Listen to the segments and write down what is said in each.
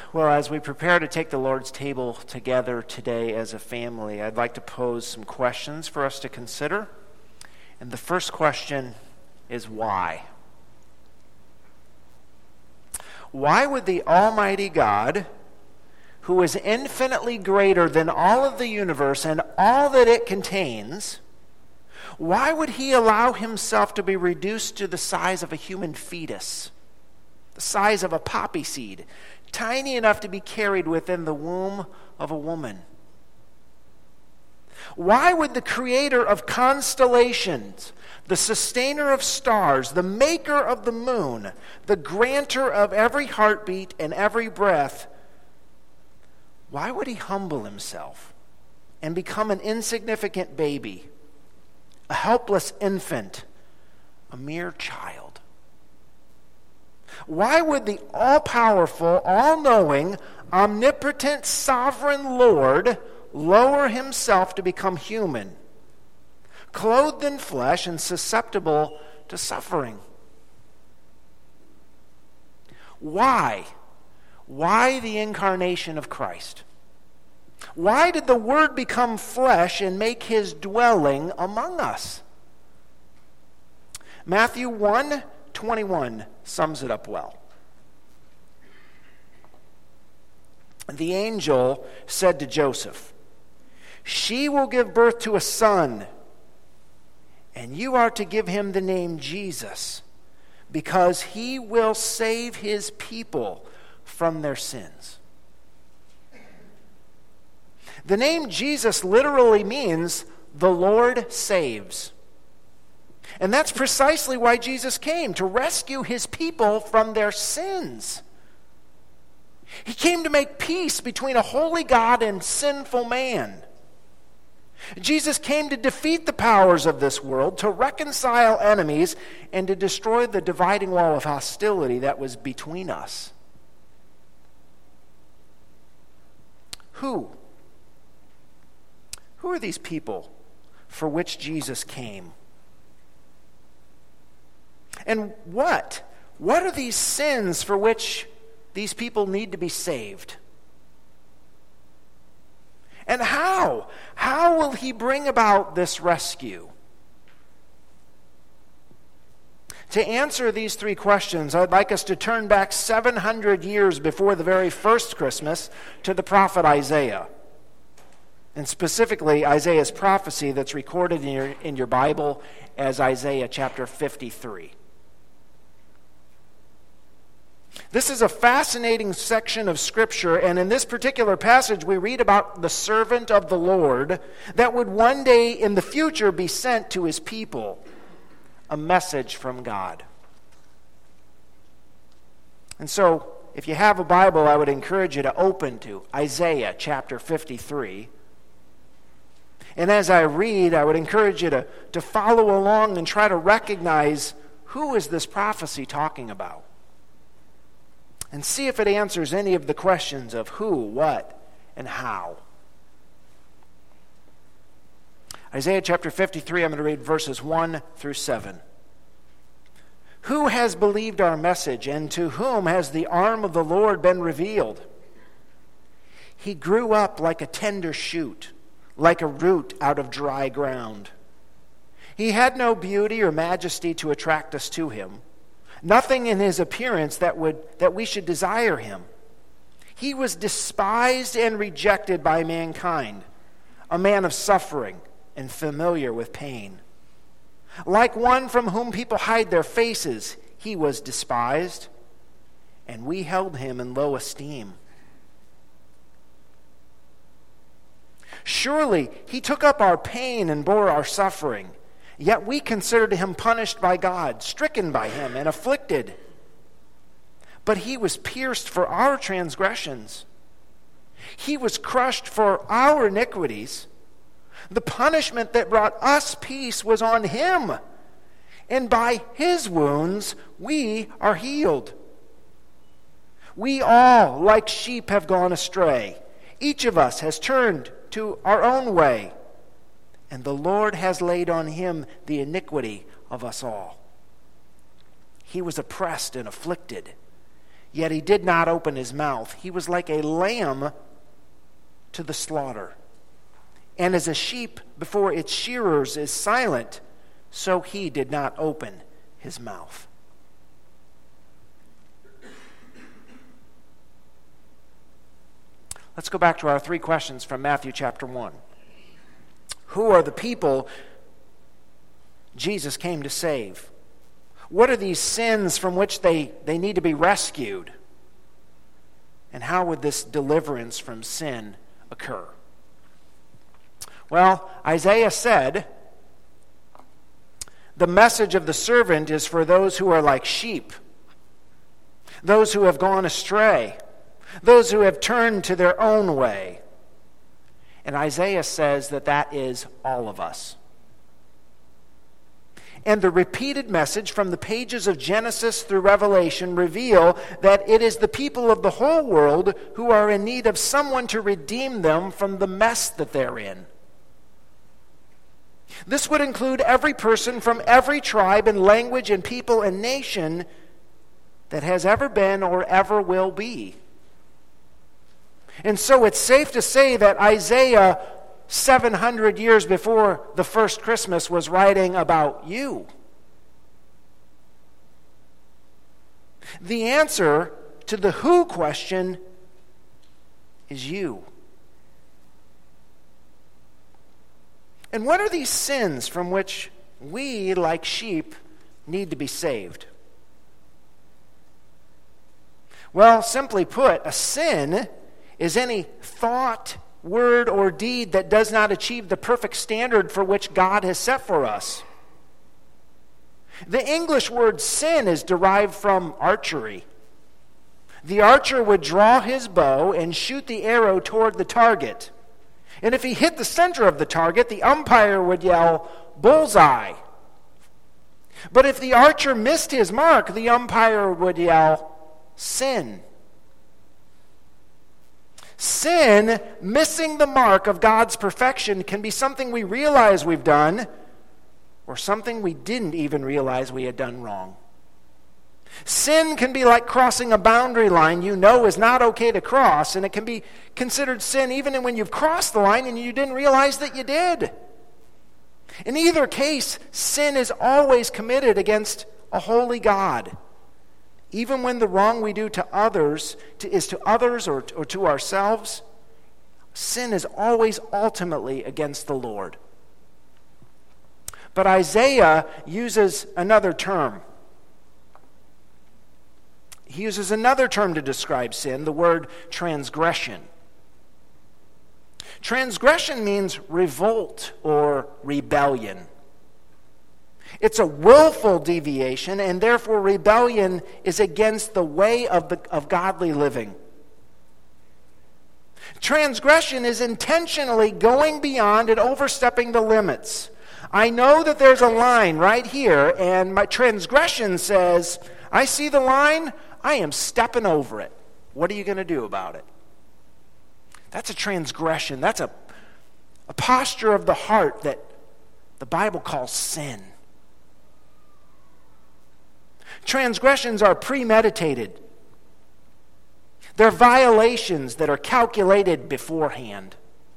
Well, as we prepare to take the Lord's table together today as a family, I'd like to pose some questions for us to consider. And the first question is why? Why would the Almighty God, who is infinitely greater than all of the universe and all that it contains, why would he allow himself to be reduced to the size of a human fetus, the size of a poppy seed, tiny enough to be carried within the womb of a woman? Why would the creator of constellations, the sustainer of stars, the maker of the moon, the granter of every heartbeat and every breath, why would he humble himself and become an insignificant baby, a helpless infant, a mere child? Why would the all-powerful, all-knowing, omnipotent, sovereign Lord lower himself to become human, clothed in flesh and susceptible to suffering? Why? Why the incarnation of Christ? Why did the Word become flesh and make his dwelling among us? Matthew 1:21 sums it up well. The angel said to Joseph, "She will give birth to a son, and you are to give him the name Jesus, because he will save his people from their sins." The name Jesus literally means the Lord saves. And that's precisely why Jesus came, to rescue his people from their sins. He came to make peace between a holy God and sinful man. Jesus came to defeat the powers of this world, to reconcile enemies, and to destroy the dividing wall of hostility that was between us. Who are these people for which Jesus came? And what are these sins for which these people need to be saved? And how will he bring about this rescue? To answer these three questions, I'd like us to turn back 700 years before the very first Christmas to the prophet Isaiah. And specifically, Isaiah's prophecy that's recorded in your Bible as Isaiah chapter 53. This is a fascinating section of Scripture, and in this particular passage we read about the servant of the Lord that would one day in the future be sent to his people, a message from God. And so, if you have a Bible, I would encourage you to open to Isaiah chapter 53. And as I read, I would encourage you to follow along and try to recognize who is this prophecy talking about. And see if it answers any of the questions of who, what, and how. Isaiah chapter 53, I'm going to read verses 1 through 7. Who has believed our message, and to whom has the arm of the Lord been revealed? He grew up like a tender shoot, like a root out of dry ground. He had no beauty or majesty to attract us to him, nothing in his appearance that we should desire him. He was despised and rejected by mankind, a man of suffering and familiar with pain. Like one from whom people hide their faces, he was despised, and we held him in low esteem. Surely he took up our pain and bore our suffering, yet we considered him punished by God, stricken by him, and afflicted. But he was pierced for our transgressions. He was crushed for our iniquities. The punishment that brought us peace was on him, and by his wounds we are healed. We all, like sheep, have gone astray. Each of us has turned to our own way, and the Lord has laid on him the iniquity of us all. He was oppressed and afflicted, yet he did not open his mouth. He was like a lamb to the slaughter. And as a sheep before its shearers is silent, so he did not open his mouth. Let's go back to our 3 questions from Matthew chapter 1. Who are the people Jesus came to save? What are these sins from which they need to be rescued? And how would this deliverance from sin occur? Well, Isaiah said, the message of the servant is for those who are like sheep, those who have gone astray, those who have turned to their own way. And Isaiah says that is all of us. And the repeated message from the pages of Genesis through Revelation reveal that it is the people of the whole world who are in need of someone to redeem them from the mess that they're in. This would include every person from every tribe and language and people and nation that has ever been or ever will be. And so it's safe to say that Isaiah, 700 years before the first Christmas, was writing about you. The answer to the who question is you. And what are these sins from which we, like sheep, need to be saved? Well, simply put, a sin is any thought, word, or deed that does not achieve the perfect standard for which God has set for us. The English word sin is derived from archery. The archer would draw his bow and shoot the arrow toward the target. And if he hit the center of the target, the umpire would yell, "Bullseye." But if the archer missed his mark, the umpire would yell, "Sin." Sin, missing the mark of God's perfection, can be something we realize we've done or something we didn't even realize we had done wrong. Sin can be like crossing a boundary line you know is not okay to cross, and it can be considered sin even when you've crossed the line and you didn't realize that you did. In either case, sin is always committed against a holy God. Even when the wrong we do to others is to others or to ourselves, sin is always ultimately against the Lord. But Isaiah uses another term. He uses another term to describe sin, the word transgression. Transgression means revolt or rebellion. It's a willful deviation, and therefore rebellion is against the way of godly living. Transgression is intentionally going beyond and overstepping the limits. I know that there's a line right here, and my transgression says, I see the line, I am stepping over it. What are you going to do about it? That's a transgression. That's a posture of the heart that the Bible calls sin. Transgressions are premeditated. They're violations that are calculated beforehand.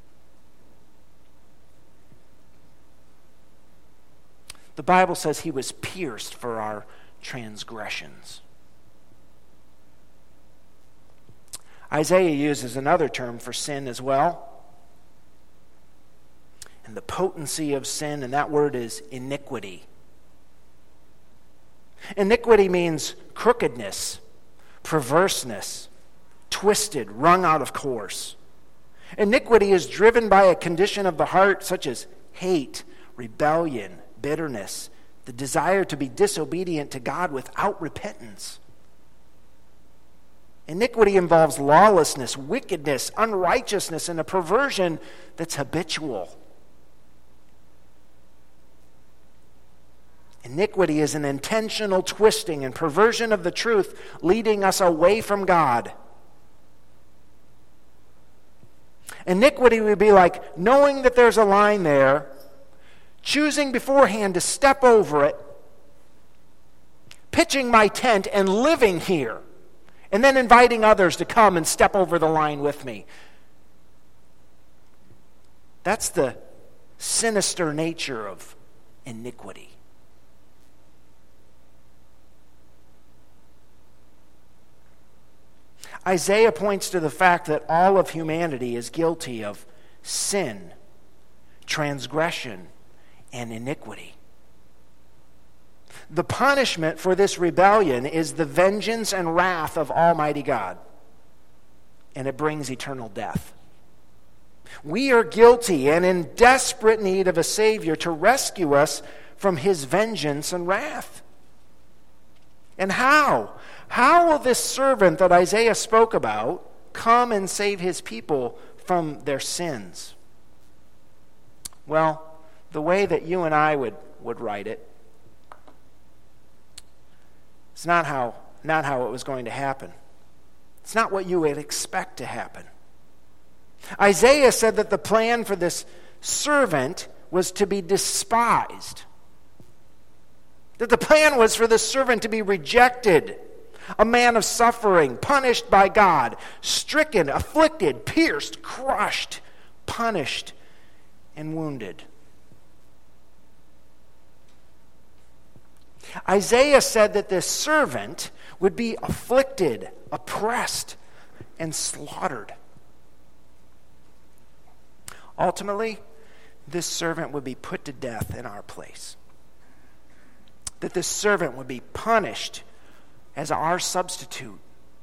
The Bible says he was pierced for our transgressions. Isaiah uses another term for sin as well. And the potency of sin, and that word is iniquity. Iniquity means crookedness, perverseness, twisted, wrung out of course. Iniquity is driven by a condition of the heart such as hate, rebellion, bitterness, the desire to be disobedient to God without repentance. Iniquity involves lawlessness, wickedness, unrighteousness, and a perversion that's habitual. Iniquity is an intentional twisting and perversion of the truth, leading us away from God. Iniquity would be like knowing that there's a line there, choosing beforehand to step over it, pitching my tent and living here, and then inviting others to come and step over the line with me. That's the sinister nature of iniquity. Isaiah points to the fact that all of humanity is guilty of sin, transgression, and iniquity. The punishment for this rebellion is the vengeance and wrath of Almighty God, and it brings eternal death. We are guilty and in desperate need of a Savior to rescue us from his vengeance and wrath. And how? How will this servant that Isaiah spoke about come and save his people from their sins? Well, the way that you and I would write it, it's not how it was going to happen. It's not what you would expect to happen. Isaiah said that the plan for this servant was to be despised. That the plan was for this servant to be rejected, a man of suffering, punished by God, stricken, afflicted, pierced, crushed, punished, and wounded. Isaiah said that this servant would be afflicted, oppressed, and slaughtered. Ultimately, this servant would be put to death in our place. That this servant would be punished as our substitute.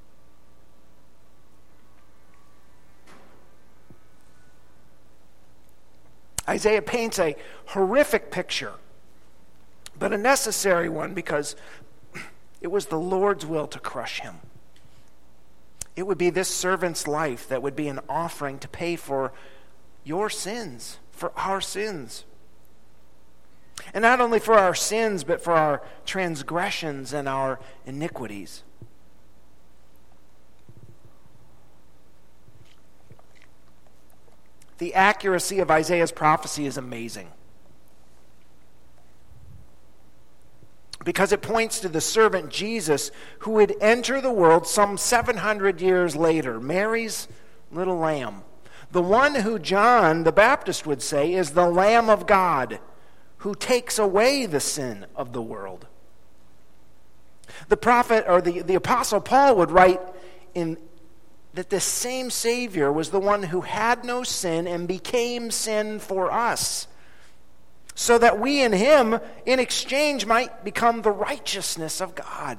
Isaiah paints a horrific picture, but a necessary one, because it was the Lord's will to crush him. It would be this servant's life that would be an offering to pay for your sins, for our sins. And not only for our sins, but for our transgressions and our iniquities. The accuracy of Isaiah's prophecy is amazing, because it points to the servant Jesus who would enter the world some 700 years later, Mary's little lamb. The one who John the Baptist would say is the Lamb of God, who takes away the sin of the world. The prophet, or the apostle Paul, would write in that this same Savior was the one who had no sin and became sin for us, so that we in him, in exchange, might become the righteousness of God.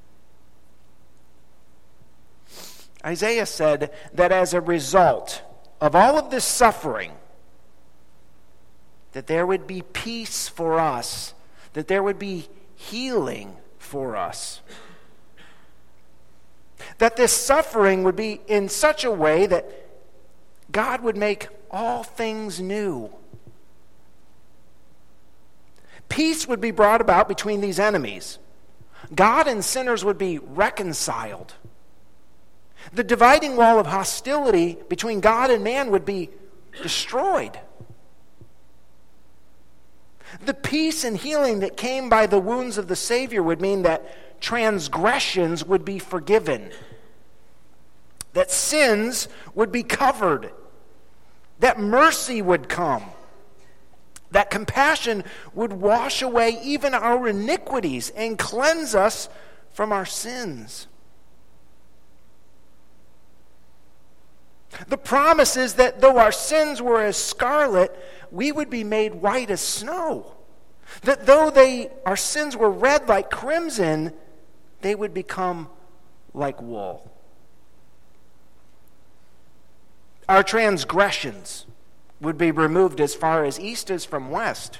Isaiah said that as a result of all of this suffering, that there would be peace for us, that there would be healing for us. That this suffering would be in such a way that God would make all things new. Peace would be brought about between these enemies. God and sinners would be reconciled. The dividing wall of hostility between God and man would be destroyed. The peace and healing that came by the wounds of the Savior would mean that transgressions would be forgiven, that sins would be covered, that mercy would come, that compassion would wash away even our iniquities and cleanse us from our sins. The promise is that though our sins were as scarlet, we would be made white as snow. That though our sins were red like crimson, they would become like wool. Our transgressions would be removed as far as east is from west.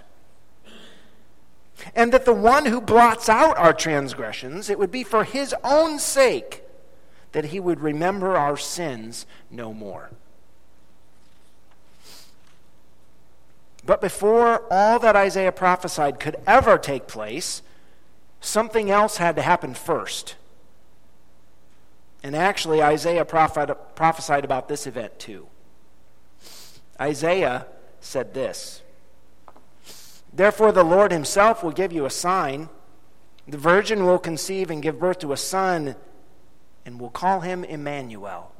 And that the one who blots out our transgressions, it would be for his own sake that he would remember our sins no more. But before all that Isaiah prophesied could ever take place, something else had to happen first. And actually, Isaiah prophesied about this event too. Isaiah said this: "Therefore the Lord himself will give you a sign. The virgin will conceive and give birth to a son, and we'll call him Emmanuel.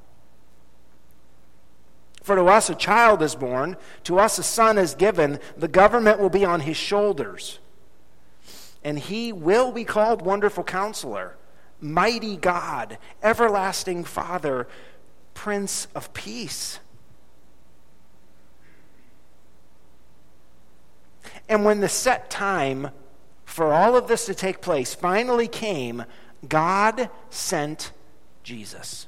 For to us a child is born, to us a son is given, the government will be on his shoulders. And he will be called Wonderful Counselor, Mighty God, Everlasting Father, Prince of Peace. And when the set time for all of this to take place finally came, God sent Jesus.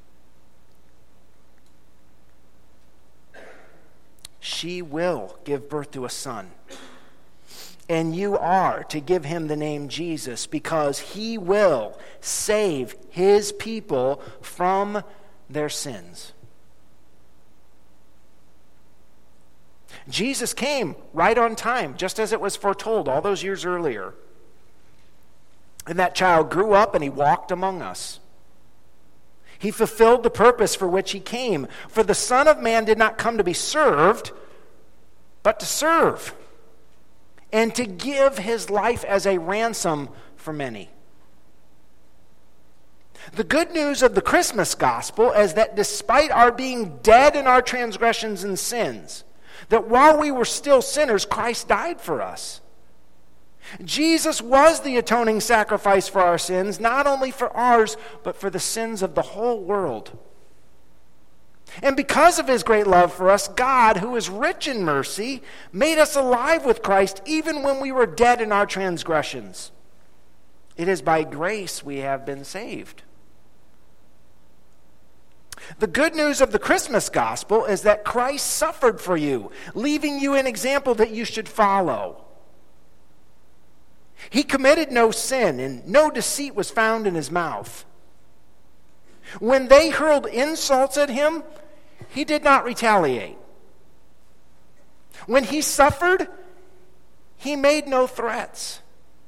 She will give birth to a son. And you are to give him the name Jesus, because he will save his people from their sins. Jesus came right on time, just as it was foretold all those years earlier. And that child grew up and he walked among us. He fulfilled the purpose for which he came. For the Son of Man did not come to be served, but to serve, and to give his life as a ransom for many. The good news of the Christmas gospel is that despite our being dead in our transgressions and sins, that while we were still sinners, Christ died for us. Jesus was the atoning sacrifice for our sins, not only for ours, but for the sins of the whole world. And because of his great love for us, God, who is rich in mercy, made us alive with Christ even when we were dead in our transgressions. It is by grace we have been saved. The good news of the Christmas gospel is that Christ suffered for you, leaving you an example that you should follow. He committed no sin, and no deceit was found in his mouth. When they hurled insults at him, he did not retaliate. When he suffered, he made no threats.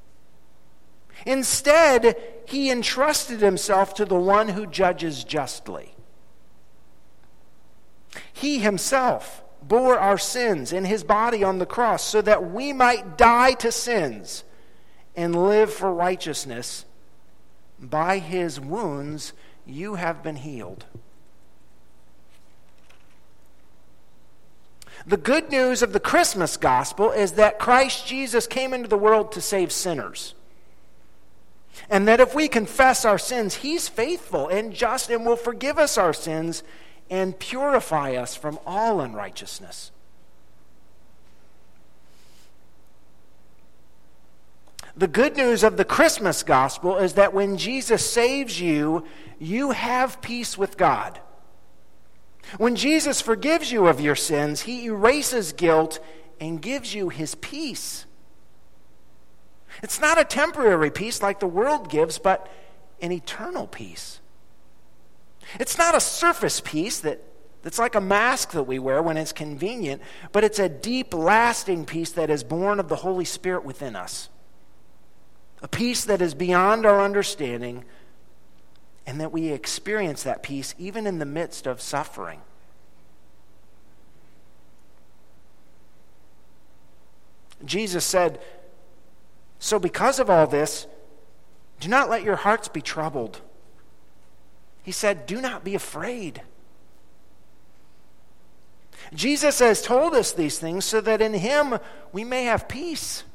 Instead, he entrusted himself to the one who judges justly. He himself bore our sins in his body on the cross so that we might die to sins and live for righteousness. By his wounds you have been healed. The good news of the Christmas gospel is that Christ Jesus came into the world to save sinners. And that if we confess our sins, he's faithful and just and will forgive us our sins and purify us from all unrighteousness. The good news of the Christmas gospel is that when Jesus saves you, you have peace with God. When Jesus forgives you of your sins, he erases guilt and gives you his peace. It's not a temporary peace like the world gives, but an eternal peace. It's not a surface peace that's like a mask that we wear when it's convenient, but it's a deep, lasting peace that is born of the Holy Spirit within us. A peace that is beyond our understanding, and that we experience that peace even in the midst of suffering. Jesus said, "So because of all this, do not let your hearts be troubled." He said, "Do not be afraid." Jesus has told us these things so that in him we may have peace.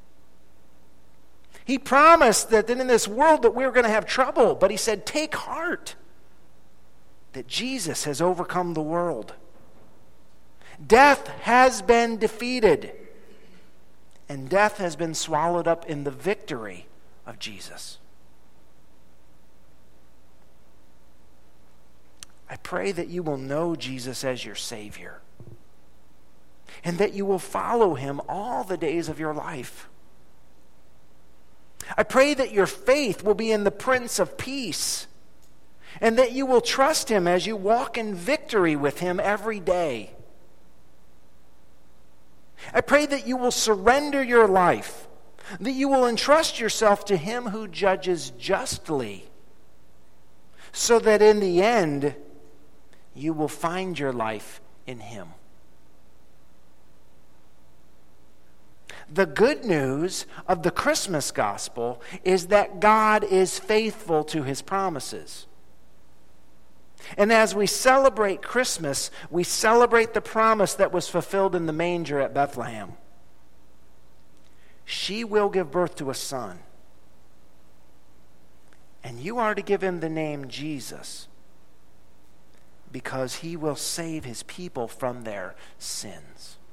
He promised that in this world that we were going to have trouble, but he said, "Take heart, that Jesus has overcome the world." Death has been defeated, and death has been swallowed up in the victory of Jesus. I pray that you will know Jesus as your Savior, and that you will follow him all the days of your life. I pray that your faith will be in the Prince of Peace, and that you will trust him as you walk in victory with him every day. I pray that you will surrender your life, that you will entrust yourself to him who judges justly, so that in the end, you will find your life in him. The good news of the Christmas gospel is that God is faithful to his promises. And as we celebrate Christmas, we celebrate the promise that was fulfilled in the manger at Bethlehem. She will give birth to a son. And you are to give him the name Jesus, because he will save his people from their sins.